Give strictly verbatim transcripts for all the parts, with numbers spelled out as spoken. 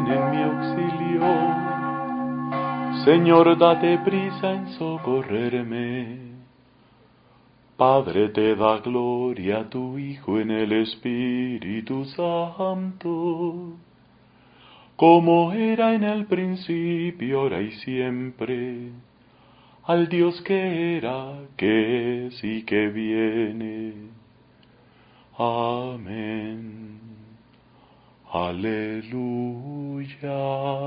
en mi auxilio. Señor, date prisa en socorrerme. Padre, te da gloria a tu Hijo en el Espíritu Santo, como era en el principio, ahora y siempre, al Dios que era, que es y que viene. Amén. Aleluya.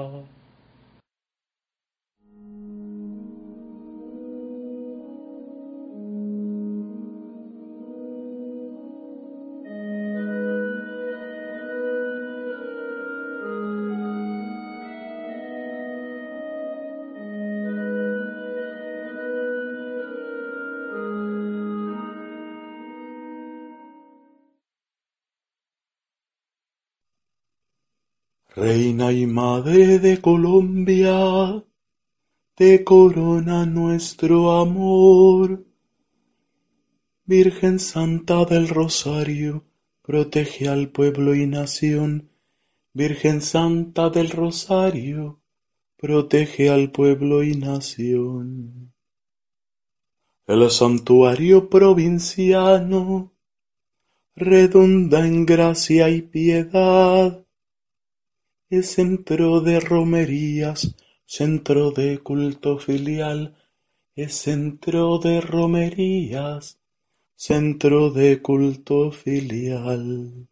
Reina y Madre de Colombia, te corona nuestro amor. Virgen Santa del Rosario, protege al pueblo y nación. Virgen Santa del Rosario, protege al pueblo y nación. El santuario provinciano redunda en gracia y piedad. Es centro de romerías, centro de culto filial, es centro de romerías, centro de culto filial.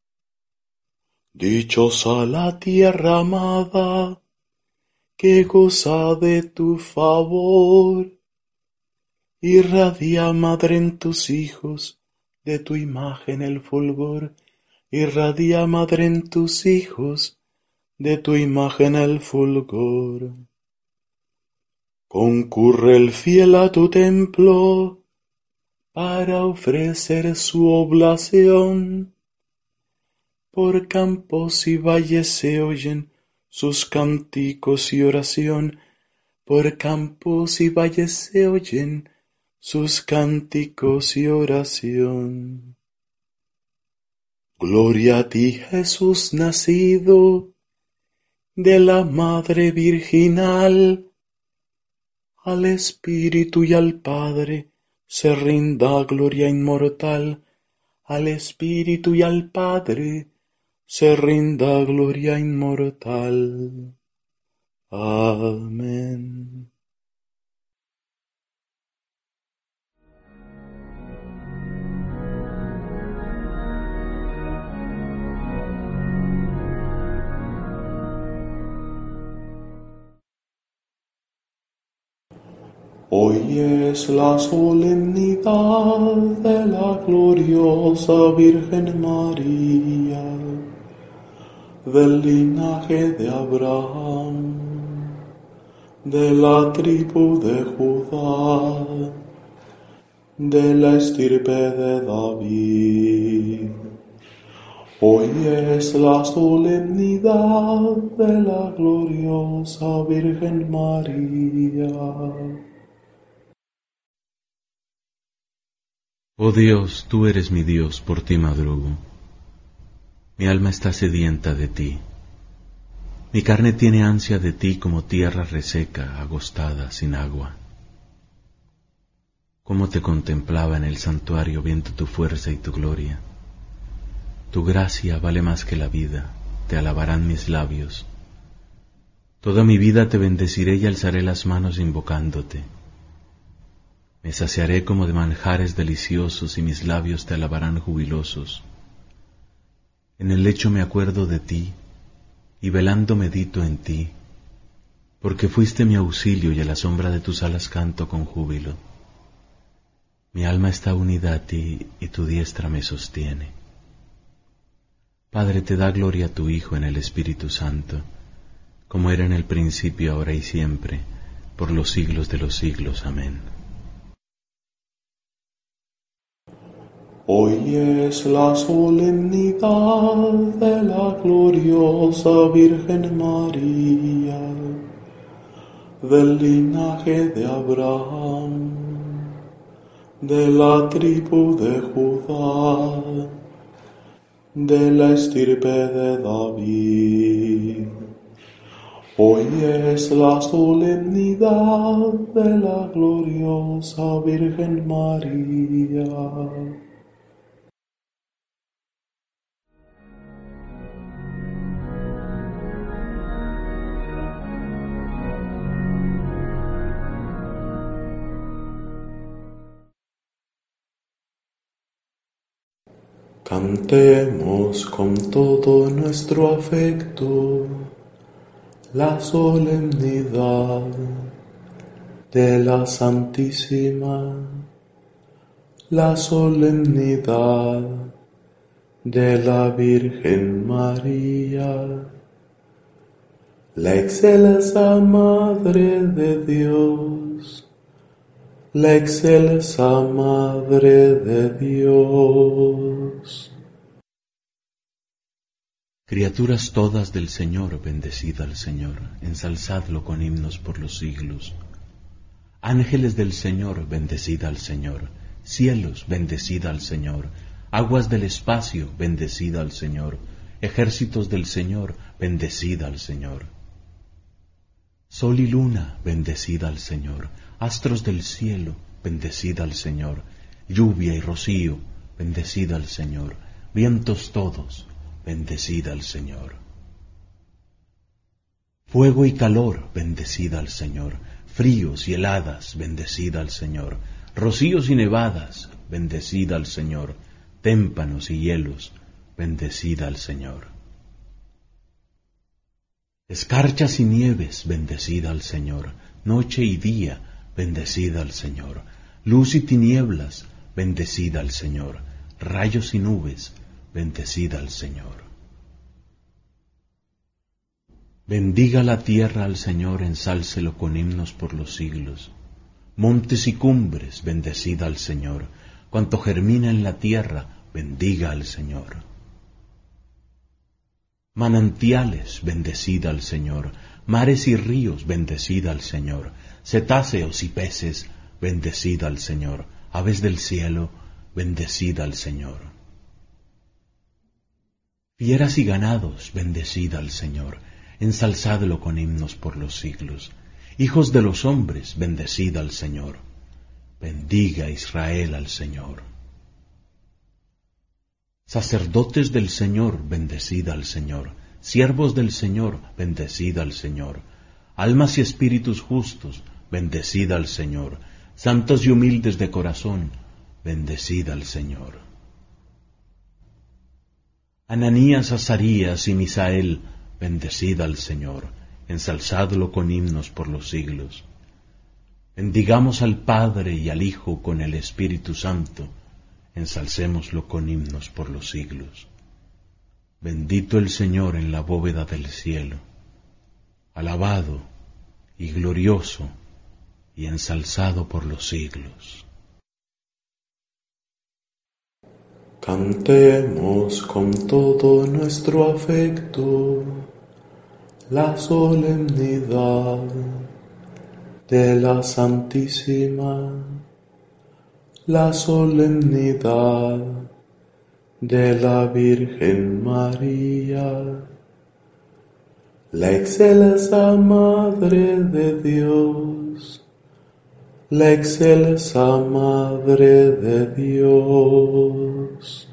Dichosa la tierra amada, que goza de tu favor, irradia, Madre, en tus hijos, de tu imagen el fulgor, irradia, Madre, en tus hijos, de tu imagen el fulgor. Concurre el fiel a tu templo para ofrecer su oblación. Por campos y valles se oyen sus cánticos y oración. Por campos y valles se oyen sus cánticos y oración. Gloria a ti, Jesús nacido de la Madre Virginal, al Espíritu y al Padre se rinda gloria inmortal, al Espíritu y al Padre se rinda gloria inmortal. Amén. Hoy es la solemnidad de la gloriosa Virgen María, del linaje de Abraham, de la tribu de Judá, de la estirpe de David. Hoy es la solemnidad de la gloriosa Virgen María. Oh Dios, tú eres mi Dios, por ti madrugo. Mi alma está sedienta de ti. Mi carne tiene ansia de ti como tierra reseca, agostada, sin agua. Cómo te contemplaba en el santuario viendo tu fuerza y tu gloria. Tu gracia vale más que la vida, te alabarán mis labios. Toda mi vida te bendeciré y alzaré las manos invocándote. Me saciaré como de manjares deliciosos y mis labios te alabarán jubilosos. En el lecho me acuerdo de ti y velando medito en ti, porque fuiste mi auxilio y a la sombra de tus alas canto con júbilo. Mi alma está unida a ti y tu diestra me sostiene. Padre, te da gloria a tu Hijo en el Espíritu Santo, como era en el principio, ahora y siempre, por los siglos de los siglos. Amén. Hoy es la solemnidad de la gloriosa Virgen María, del linaje de Abraham, de la tribu de Judá, de la estirpe de David. Hoy es la solemnidad de la gloriosa Virgen María. Cantemos con todo nuestro afecto la solemnidad de la Santísima, la solemnidad de la Virgen María, la excelsa Madre de Dios, la excelsa Madre de Dios. Criaturas todas del Señor, bendecid al Señor, ensalzadlo con himnos por los siglos. Ángeles del Señor, bendecid al Señor. Cielos, bendecid al Señor. Aguas del espacio, bendecid al Señor. Ejércitos del Señor, bendecid al Señor. Sol y luna, bendecid al Señor. Astros del cielo, bendecid al Señor. Lluvia y rocío, bendecid al Señor. Vientos todos, bendecid al Señor. Fuego y calor, bendecid al Señor. Fríos y heladas, bendecid al Señor. Rocíos y nevadas, bendecid al Señor. Témpanos y hielos, bendecid al Señor. Escarchas y nieves, bendecid al Señor. Noche y día, bendecid al Señor. Luz y tinieblas, bendecid al Señor. Rayos y nubes, bendecid al Señor. Bendiga la tierra al Señor, ensálcelo con himnos por los siglos. Montes y cumbres, bendecid al Señor. Cuanto germina en la tierra, bendiga al Señor. Manantiales, bendecid al Señor. Mares y ríos, bendecid al Señor. Cetáceos y peces, bendecid al Señor. Aves del cielo, bendecid al Señor. Fieras y ganados, bendecid al Señor. Ensalzadlo con himnos por los siglos. Hijos de los hombres, bendecid al Señor. Bendiga Israel al Señor. Sacerdotes del Señor, bendecid al Señor. Siervos del Señor, bendecid al Señor. Almas y espíritus justos, bendecid al Señor. Santos y humildes de corazón, bendecid al Señor. Ananías, Azarías y Misael, bendecid al Señor. Ensalzadlo con himnos por los siglos. Bendigamos al Padre y al Hijo con el Espíritu Santo. Ensalcémoslo con himnos por los siglos. Bendito el Señor en la bóveda del cielo. Alabado y glorioso y ensalzado por los siglos. Cantemos con todo nuestro afecto la solemnidad de la Santísima, la solemnidad de la Virgen María, la excelsa Madre de Dios, la excelsa Madre de Dios.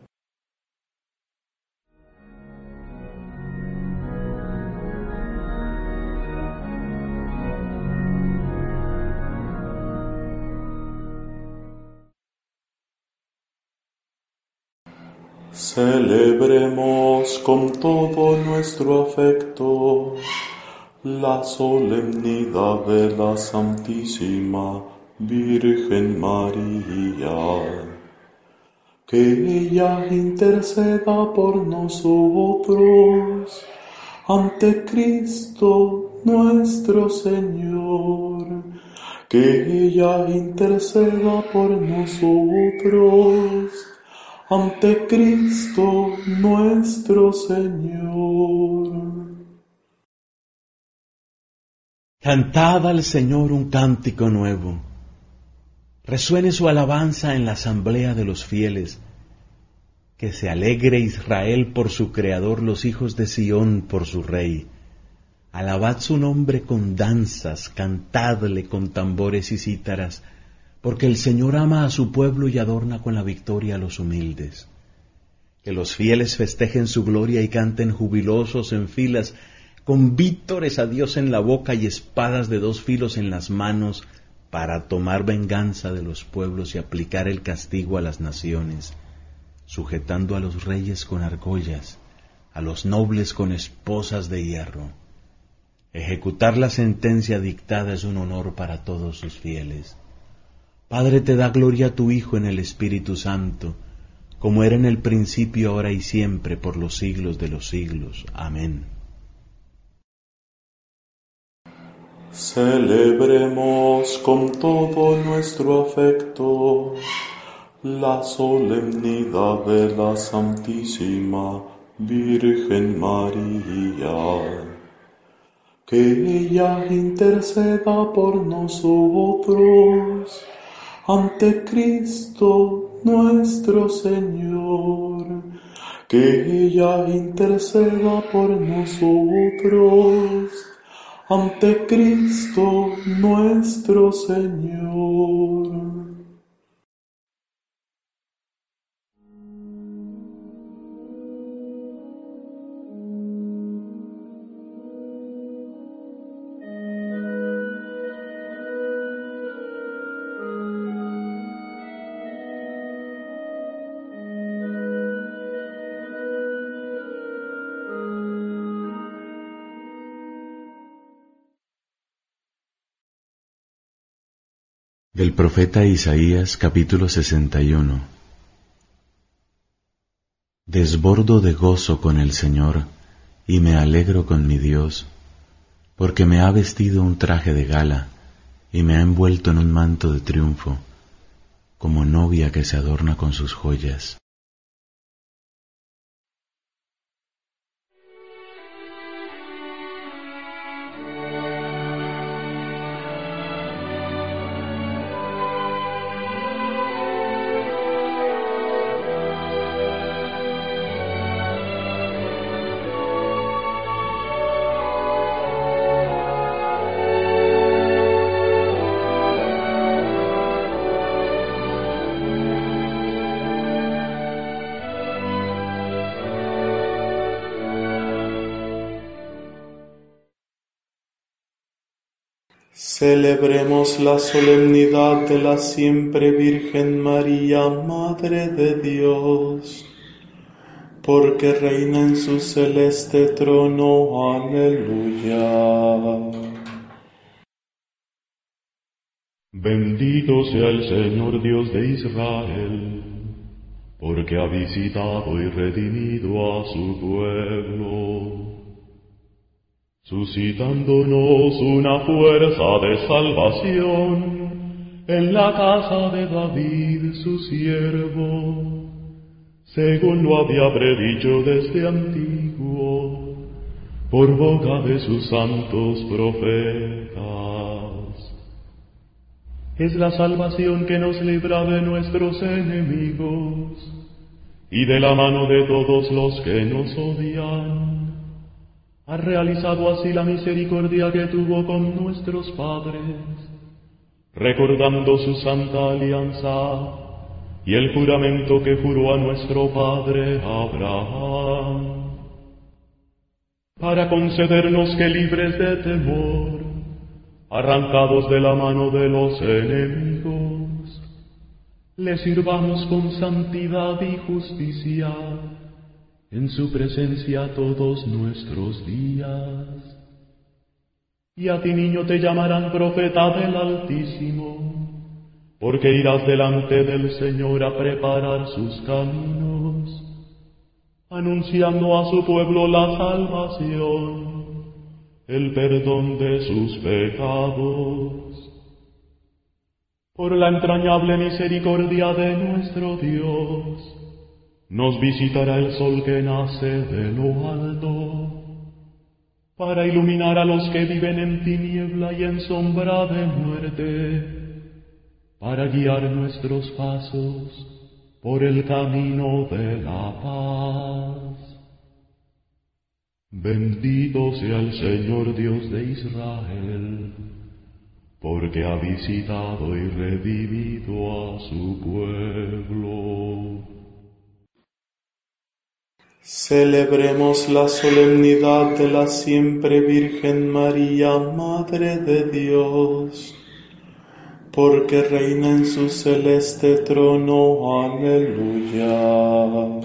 Celebremos con todo nuestro afecto la solemnidad de la Santísima Virgen María. Que ella interceda por nosotros ante Cristo nuestro Señor. Que ella interceda por nosotros ante Cristo nuestro Señor. Cantad al Señor un cántico nuevo. Resuene su alabanza en la asamblea de los fieles. Que se alegre Israel por su Creador, los hijos de Sión por su Rey. Alabad su nombre con danzas, cantadle con tambores y cítaras, porque el Señor ama a su pueblo y adorna con la victoria a los humildes. Que los fieles festejen su gloria y canten jubilosos en filas, con vítores a Dios en la boca y espadas de dos filos en las manos, para tomar venganza de los pueblos y aplicar el castigo a las naciones, sujetando a los reyes con argollas, a los nobles con esposas de hierro. Ejecutar la sentencia dictada es un honor para todos sus fieles. Padre, te da gloria a tu Hijo en el Espíritu Santo, como era en el principio, ahora y siempre, por los siglos de los siglos. Amén. Celebremos con todo nuestro afecto la solemnidad de la Santísima Virgen María. Que ella interceda por nosotros ante Cristo nuestro Señor. Que ella interceda por nosotros ante Cristo nuestro Señor. Del profeta Isaías, capítulo sesenta y uno. Desbordo de gozo con el Señor, y me alegro con mi Dios, porque me ha vestido un traje de gala, y me ha envuelto en un manto de triunfo, como novia que se adorna con sus joyas. Celebremos la solemnidad de la siempre Virgen María, Madre de Dios, porque reina en su celeste trono. Aleluya. Bendito sea el Señor Dios de Israel, porque ha visitado y redimido a su pueblo, suscitándonos una fuerza de salvación en la casa de David su siervo, según lo había predicho desde antiguo, por boca de sus santos profetas. Es la salvación que nos libra de nuestros enemigos y de la mano de todos los que nos odian. Ha realizado así la misericordia que tuvo con nuestros padres, recordando su santa alianza y el juramento que juró a nuestro padre Abraham, para concedernos que, libres de temor, arrancados de la mano de los enemigos, le sirvamos con santidad y justicia en su presencia todos nuestros días. Y a ti, niño, te llamarán profeta del Altísimo, porque irás delante del Señor a preparar sus caminos, anunciando a su pueblo la salvación, el perdón de sus pecados. Por la entrañable misericordia de nuestro Dios, nos visitará el sol que nace de lo alto, para iluminar a los que viven en tiniebla y en sombra de muerte, para guiar nuestros pasos por el camino de la paz. Bendito sea el Señor Dios de Israel, porque ha visitado y redimido a su pueblo. Celebremos la solemnidad de la siempre Virgen María, Madre de Dios, porque reina en su celeste trono. Aleluya.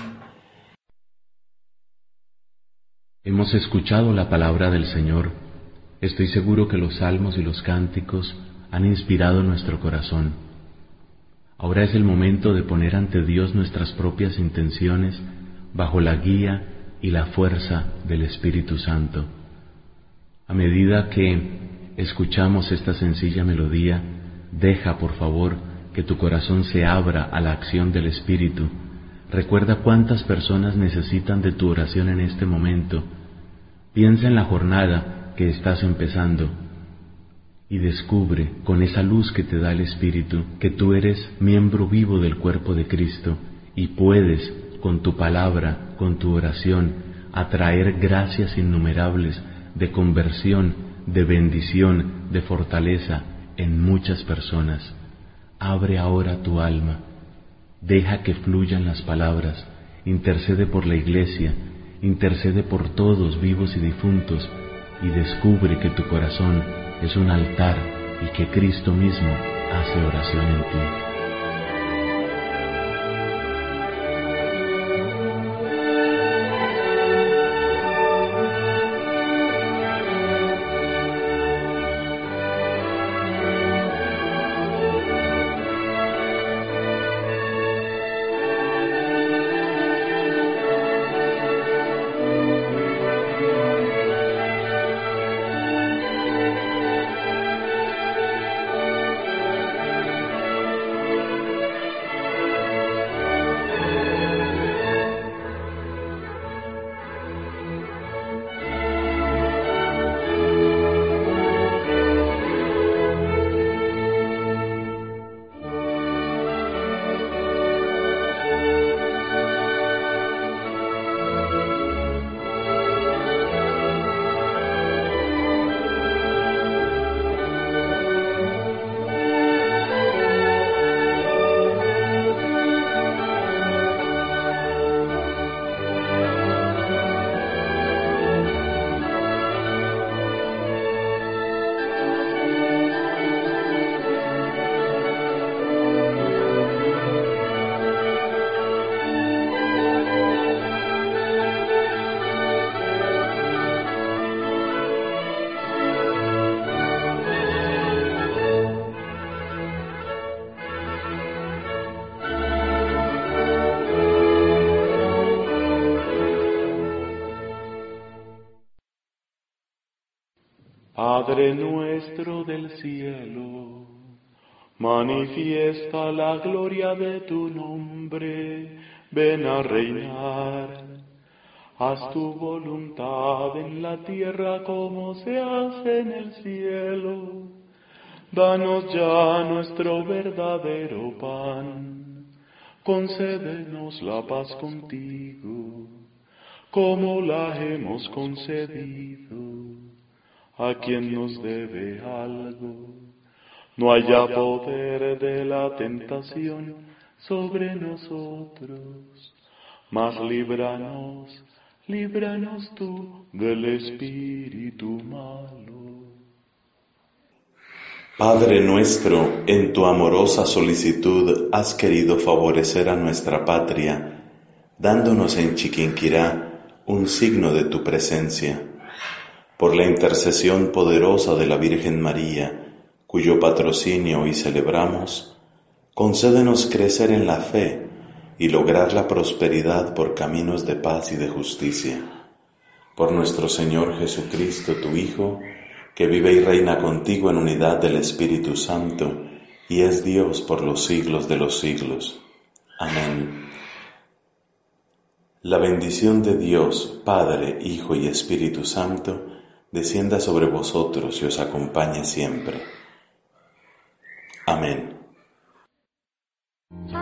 Hemos escuchado la palabra del Señor. Estoy seguro que los salmos y los cánticos han inspirado nuestro corazón. Ahora es el momento de poner ante Dios nuestras propias intenciones bajo la guía y la fuerza del Espíritu Santo. A medida que escuchamos esta sencilla melodía, deja, por favor, que tu corazón se abra a la acción del Espíritu. Recuerda cuántas personas necesitan de tu oración en este momento. Piensa en la jornada que estás empezando y descubre, con esa luz que te da el Espíritu, que tú eres miembro vivo del cuerpo de Cristo y puedes, con tu palabra, con tu oración, atraer gracias innumerables de conversión, de bendición, de fortaleza en muchas personas. Abre ahora tu alma, deja que fluyan las palabras, intercede por la Iglesia, intercede por todos vivos y difuntos, y descubre que tu corazón es un altar y que Cristo mismo hace oración en ti. Padre nuestro del cielo, manifiesta la gloria de tu nombre, ven a reinar. Haz tu voluntad en la tierra como se hace en el cielo. Danos ya nuestro verdadero pan, concédenos la paz contigo, como la hemos concedido a quien nos debe algo. No haya poder de la tentación sobre nosotros, mas líbranos, líbranos tú del espíritu malo. Padre nuestro, en tu amorosa solicitud has querido favorecer a nuestra patria, dándonos en Chiquinquirá un signo de tu presencia. Por la intercesión poderosa de la Virgen María, cuyo patrocinio hoy celebramos, concédenos crecer en la fe y lograr la prosperidad por caminos de paz y de justicia. Por nuestro Señor Jesucristo, tu Hijo, que vive y reina contigo en unidad del Espíritu Santo, y es Dios por los siglos de los siglos. Amén. La bendición de Dios, Padre, Hijo y Espíritu Santo, descienda sobre vosotros y os acompañe siempre. Amén.